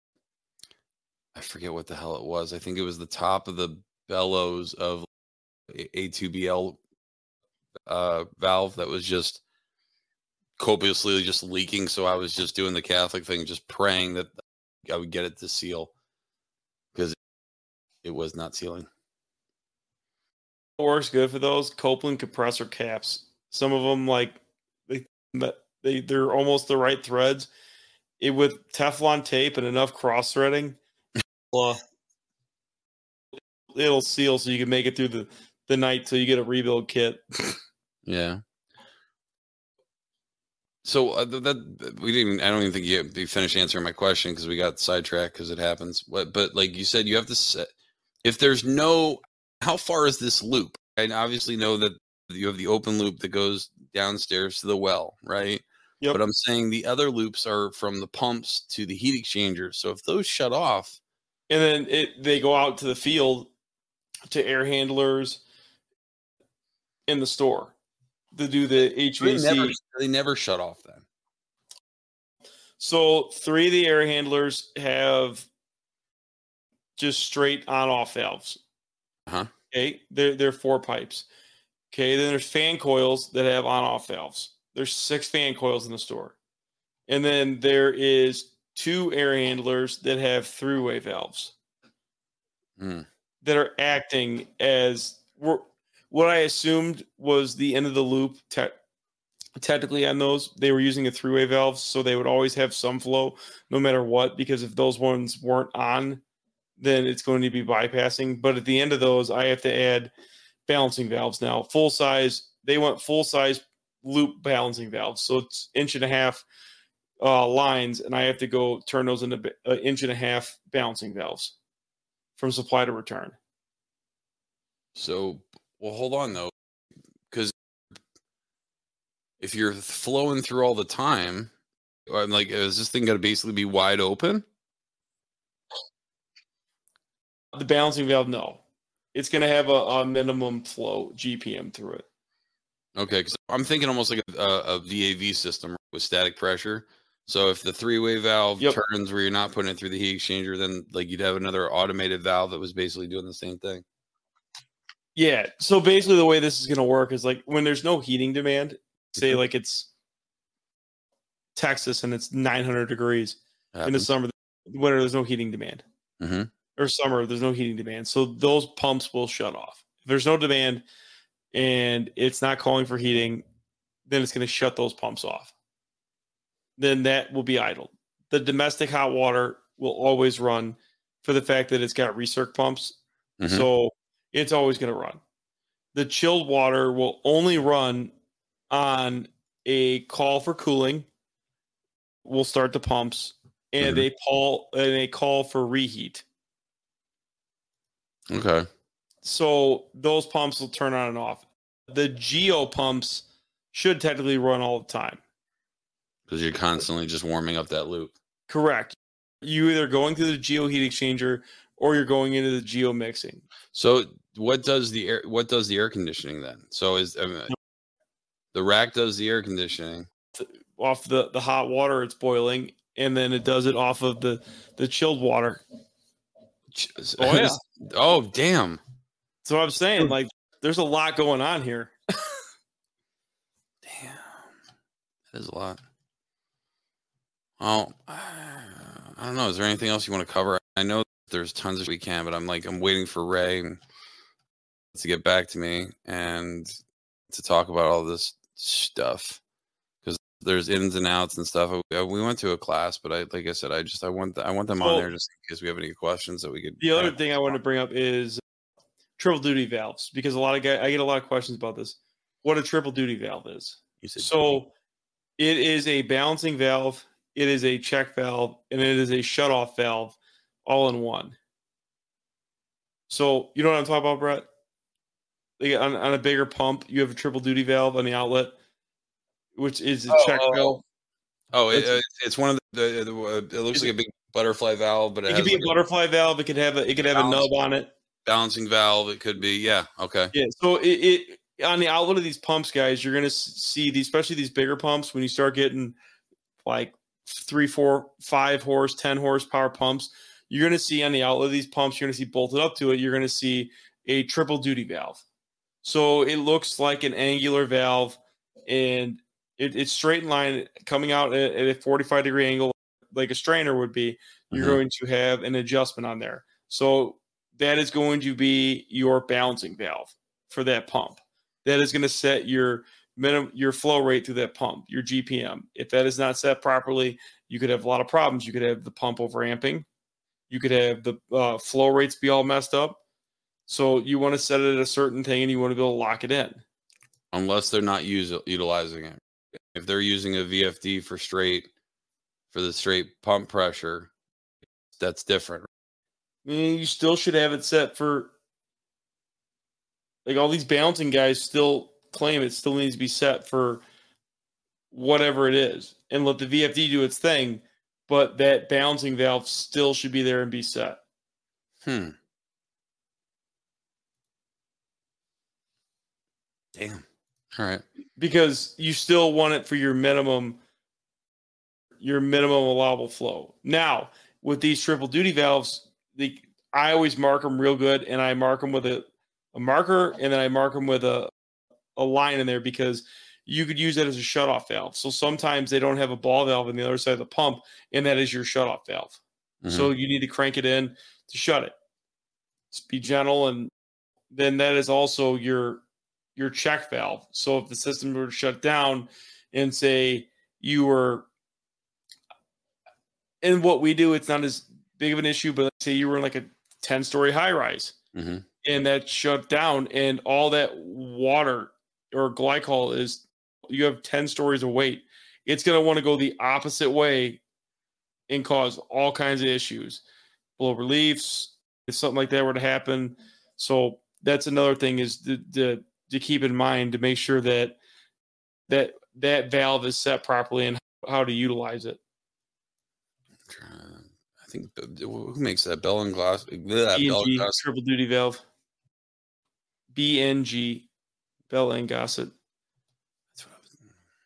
I forget what the hell it was. I think it was the top of the bellows of a two B L uh, valve that was just copiously just leaking. So I was just doing the Catholic thing, just praying that I would get it to seal because it was not sealing. What works good for those Copeland compressor caps. Some of them, like they they they're almost the right threads. It with Teflon tape and enough cross threading, uh, it'll seal so you can make it through the the night till you get a rebuild kit. Yeah. So uh, th- that we didn't. I don't even think you, you finished answering my question because we got sidetracked because it happens. But but like you said, you have to set. If there's no, how far is this loop? I obviously know that you have the open loop that goes downstairs to the well, right? Yep. But I'm saying the other loops are from the pumps to the heat exchangers. So if those shut off, And then it they go out to the field to air handlers in the store to do the they H V A C. never, they never shut off then. So three of the air handlers have just straight on-off valves. Uh-huh. Okay, they're they're four pipes. Okay, then there's fan coils that have on-off valves. There's six fan coils in the store, and then there is two air handlers that have three-way valves Hmm. that are acting as were- what I assumed was the end of the loop. Te- technically, on those, they were using a three-way valve, so they would always have some flow, no matter what. Because if those ones weren't on, then it's going to be bypassing. But at the end of those, I have to add balancing valves now. Full size, they want full size loop balancing valves. So it's inch and a half uh, lines, and I have to go turn those into ba- uh, inch and a half balancing valves from supply to return. So, well, hold on though, because if you're flowing through all the time, I'm like, is this thing going to basically be wide open? The balancing valve, no. It's going to have a, a minimum flow G P M through it. Okay, because I'm thinking almost like a, a, a V A V system with static pressure. So if the three-way valve Yep. turns where you're not putting it through the heat exchanger, then like you'd have another automated valve that was basically doing the same thing. Yeah. So basically the way this is going to work is like when there's no heating demand, say like it's Texas and it's nine hundred degrees in the Happens. summer, winter, there's no heating demand. Mm-hmm. Or summer, there's no heating demand. So those pumps will shut off. If there's no demand and it's not calling for heating, then it's going to shut those pumps off. Then that will be idle. The domestic hot water will always run for the fact that it's got recirc pumps. Mm-hmm. So it's always going to run. The chilled water will only run on a call for cooling. We'll start the pumps and Mhm. a call and a call for reheat. Okay. So those pumps will turn on and off. The Geo pumps should technically run all the time. Because you're constantly just warming up that loop. Correct. You either going through the Geo heat exchanger or you're going into the Geo mixing. So what does the air what does the air conditioning then? So is I mean, the rack does the air conditioning. Off the, the hot water, it's boiling, and then it does it off of the, the chilled water. Oh, yeah. Oh, damn. So I'm saying, like, there's a lot going on here. Damn. That is a lot. Well, I don't know. Is there anything else you want to cover? I know there's tons of we can, but I'm like, I'm waiting for Ray to get back to me and to talk about all this stuff. Because there's ins and outs and stuff. We we went to a class, but I, like I said, I just, I want, the, I want them Well, on there just in case we have any questions that we could. The other thing I want to bring up is triple duty valves, because a lot of guys, I get a lot of questions about this. What a triple duty valve is. You said So it is a balancing valve, it is a check valve, and it is a shutoff valve all in one. So you know what I'm talking about, Brett? Like on, on a bigger pump, you have a triple duty valve on the outlet, which is a Oh, check oh, valve. Oh, it, It's- uh, it's one of the, the, the uh, it looks Is like a big butterfly valve, but it, It has could be like a butterfly valve. It could have a it could have a Balance. nub on it. balancing valve. It could be, yeah, okay. Yeah. So it, it on the outlet of these pumps, guys, you're gonna see these, especially these bigger pumps, when you start getting like three, four, five horse, ten horsepower pumps, you're gonna see on the outlet of these pumps, you're gonna see bolted up to it, you're gonna see a triple duty valve. So it looks like an angular valve, and it, it's straight in line coming out at, at a forty-five degree angle, like a strainer would be. You're Mhm. going to have an adjustment on there. So that is going to be your balancing valve for that pump. That is going to set your minimum, your flow rate through that pump, your G P M. If that is not set properly, you could have a lot of problems. You could have the pump overamping. You could have the uh, flow rates be all messed up. So you want to set it at a certain thing, and you want to be able to lock it in. Unless they're not use, utilizing it. If they're using a V F D for straight, for the straight pump pressure, that's different. I mean, you still should have it set for, like, all these balancing guys still claim it still needs to be set for whatever it is, and let the V F D do its thing, but that balancing valve still should be there and be set. Hmm. Damn. All right. Because you still want it for your minimum your minimum allowable flow. Now, with these triple duty valves, the I always mark them real good, and I mark them with a, a marker, and then I mark them with a, a line in there, because you could use that as a shutoff valve. So sometimes they don't have a ball valve on the other side of the pump, and that is your shutoff valve. Mhm. So you need to crank it in to shut it. Just be gentle, and then that is also your your check valve. So if the system were to shut down and say you were, and what we do, it's not as big of an issue, but let's say you were in like a ten story high rise Mm-hmm. and that shut down, and all that water or glycol is, you have ten stories of weight. It's going to want to go the opposite way and cause all kinds of issues, blow reliefs, if something like that were to happen. So that's another thing, is to, to, to keep in mind, to make sure that that that valve is set properly and how to utilize it. I think who makes that Bell and Glass? Bell B N G Glass. triple duty valve. B N G, Bell and Gossett. That's what I was.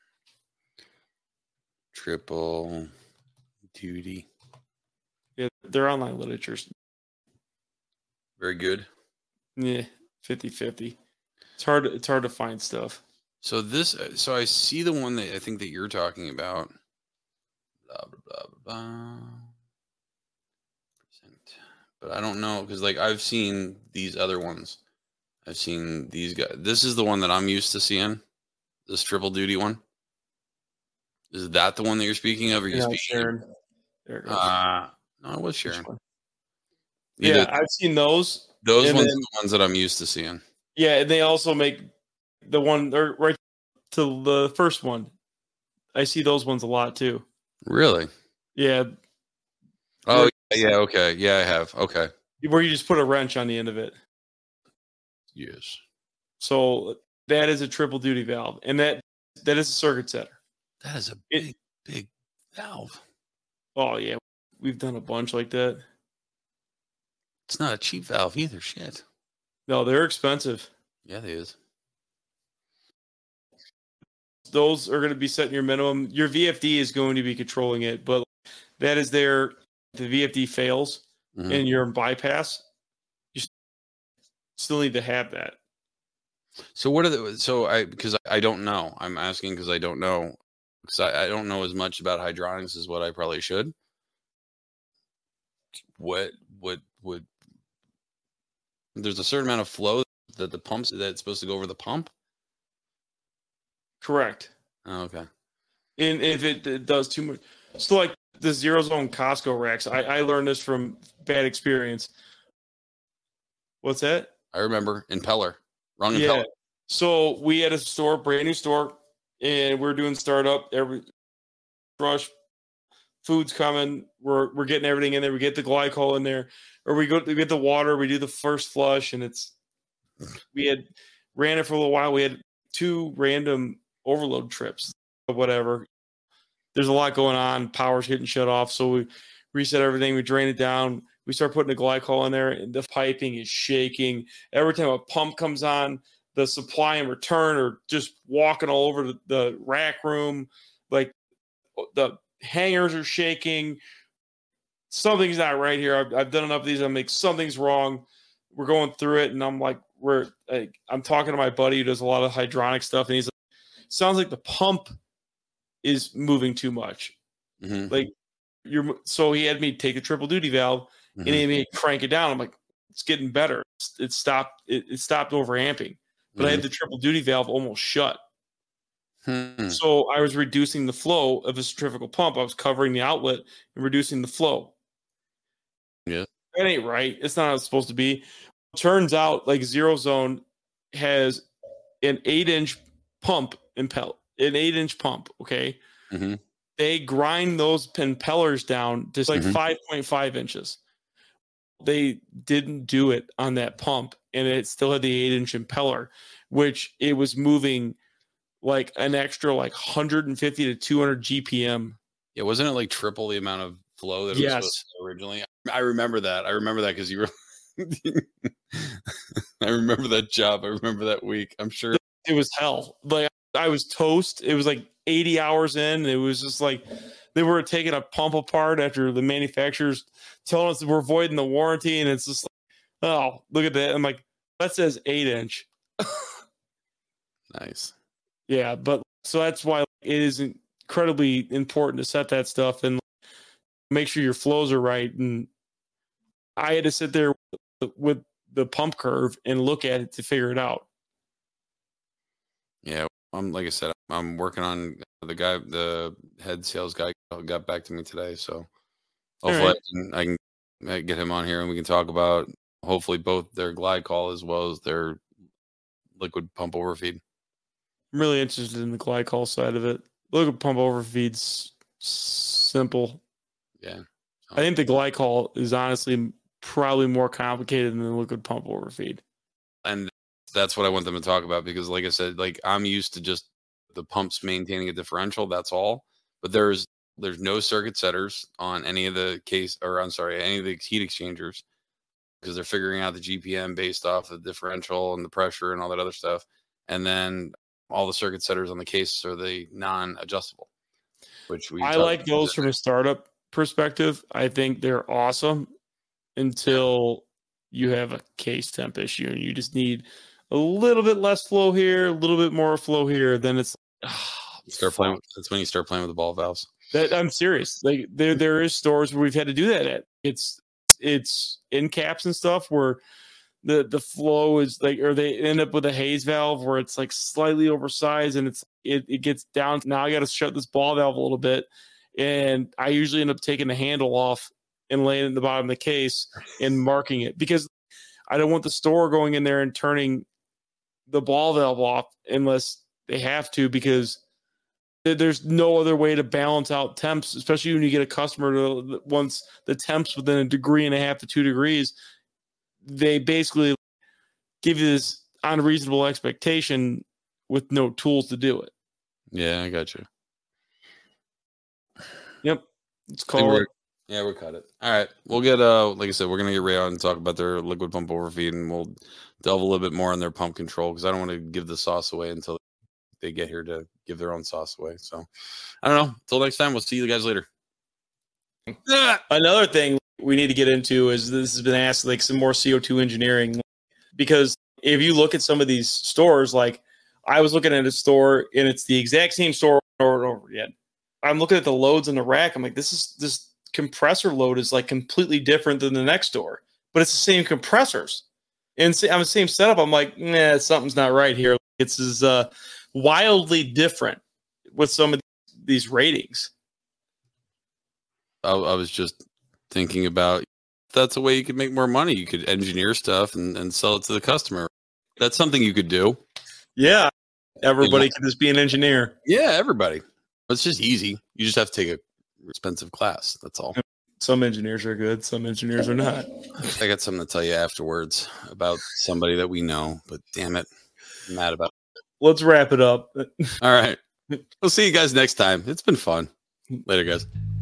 Triple duty. Yeah, their online literature's Very good. yeah, fifty-fifty. It's hard. It's hard to find stuff. So this, so I see the one that I think that you're talking about. Blah blah blah blah. blah. Percent. But I don't know because like I've seen these other ones. I've seen these guys. This is the one that I'm used to seeing. This triple duty one. Is that the one that you're speaking of? Or are you Yeah, speaking? Sharon. There it goes. Uh, no, it was Sharon. Yeah, Either- I've seen those. those and ones then- are the ones that I'm used to seeing. Yeah, and they also make the one or right to the first one. I see those ones a lot too. Really? Yeah, Oh, yeah. Okay. Yeah, I have. Okay. where you just put a wrench on the end of it. Yes. So that is a triple duty valve, and that that is a circuit setter. That is a It- big, big valve. Oh yeah, we've done a bunch like that. It's not a cheap valve either. Shit. No, they're expensive. Yeah, it is. Those are going to be setting your minimum. Your V F D is going to be controlling it, but that is there. The V F D fails Mhm. and you're in bypass. You still need to have that. So what are the? So I because I don't know. I'm asking because I don't know because I, I don't know as much about hydronics as what I probably should. What what would? There's a certain amount of flow that the pumps that's supposed to go over the pump. Correct. Oh, okay. And if it, it does too much, so like the zero zone Costco racks, I, I learned this from bad experience. What's that? I remember impeller. Wrong Yeah. impeller. So we had a store, brand new store, and we're doing startup. Every rush, food's coming. We're we're getting everything in there. We get the glycol in there, or we go we get the water. We do the first flush, and it's we had ran it for a little while. We had two random overload trips, or whatever. There's a lot going on. Power's hitting shut off, so we reset everything. We drain it down. We start putting the glycol in there, and the piping is shaking. Every time a pump comes on, the supply and return are just walking all over the, the rack room. Like the hangers are shaking. Something's not right here. I've, I've done enough of these. I'm like, something's wrong. We're going through it, and I'm like, we're like, I'm talking to my buddy who does a lot of hydronic stuff, and he's like, sounds like the pump is moving too much. Mhm. Like you're, so he had me take a triple duty valve, Mhm. and he made me crank it down. I'm like, it's getting better. It's, it stopped. It, it stopped overamping, but I had the triple duty valve almost shut. Hmm. So I was reducing the flow of a centrifugal pump. I was covering the outlet and reducing the flow. Yeah. That ain't right. It's not how it's supposed to be. Turns out, like Zero Zone has an eight-inch pump impel, an eight-inch pump. Okay, Mhm. they grind those impellers down to like Mhm. five point five inches. They didn't do it on that pump, and it still had the eight-inch impeller, which it was moving like an extra like one hundred fifty to two hundred G P M. Yeah, wasn't it like triple the amount of flow that it was Yes. supposed to originally? I remember that. I remember that because you were. I remember that job. I remember that week. I'm sure. It was hell. Like I was toast. It was like eighty hours in. It was just like they were taking a pump apart after the manufacturers telling us that we're voiding the warranty, and it's just like, oh, look at that. I'm like, that says eight inch. Nice. Yeah, but so that's why it is incredibly important to set that stuff and make sure your flows are right. And I had to sit there with the pump curve and look at it to figure it out. Yeah, I'm like I said, I'm working on the guy, the head sales guy got back to me today, so hopefully right. I, can, I can uh, get him on here and we can talk about hopefully both their glycol as well as their liquid pump overfeed. I'm really interested in the glycol side of it. Liquid pump overfeed's simple. Yeah, I think the glycol is honestly probably more complicated than the liquid pump overfeed. and that's what I want them to talk about because, like I said, like I'm used to just the pumps maintaining a differential. That's all. But there's There's no circuit setters on any of the case, or I'm sorry, any of the heat exchangers, because they're figuring out the G P M based off the differential and the pressure and all that other stuff. And then all the circuit setters on the case are the non-adjustable, which we I like those from a startup perspective. I think they're awesome until you have a case temp issue and you just need a little bit less flow here, a little bit more flow here. Then it's oh, start playing. With, that's when you start playing with the ball valves. That I'm serious. Like there, there is stores where we've had to do that at. It's it's in caps and stuff where the the flow is like, or they end up with a haze valve where it's like slightly oversized and it's it, it gets down. Now I got to shut this ball valve a little bit, and I usually end up taking the handle off and laying it in the bottom of the case and marking it, because I don't want the store going in there and turning the ball valve off unless they have to, because there's no other way to balance out temps, especially when you get a customer to, once the temps within a degree and a half to two degrees, they basically give you this unreasonable expectation with no tools to do it. Yeah, I got you. Yep. It's called. Yeah, we'll cut it. All right. We'll get, uh, like I said, we're going to get Ray on and talk about their liquid pump overfeed, and we'll delve a little bit more on their pump control, because I don't want to give the sauce away until they get here to give their own sauce away. So I don't know. Until next time, we'll see you guys later. Another thing we need to get into is, this has been asked, like some more C O two engineering, because if you look at some of these stores, like I was looking at a store and it's the exact same store over and over again. I'm looking at the loads in the rack. I'm like, this is this compressor load is like completely different than the next store, but it's the same compressors. And on the same setup, I'm like, nah, something's not right here. It's as uh, wildly different with some of these ratings. I, I was just thinking about, that's a way you could make more money. You could engineer stuff and, and sell it to the customer. That's something you could do. Yeah. Everybody Yeah. can just be an engineer. Yeah, everybody. It's just easy. You just have to take a expensive class. That's all. Some engineers are good. Some engineers are not. I got something to tell you afterwards about somebody that we know, but damn it, I'm mad about it. Let's wrap it up. All right. We'll see you guys next time. It's been fun. Later, guys.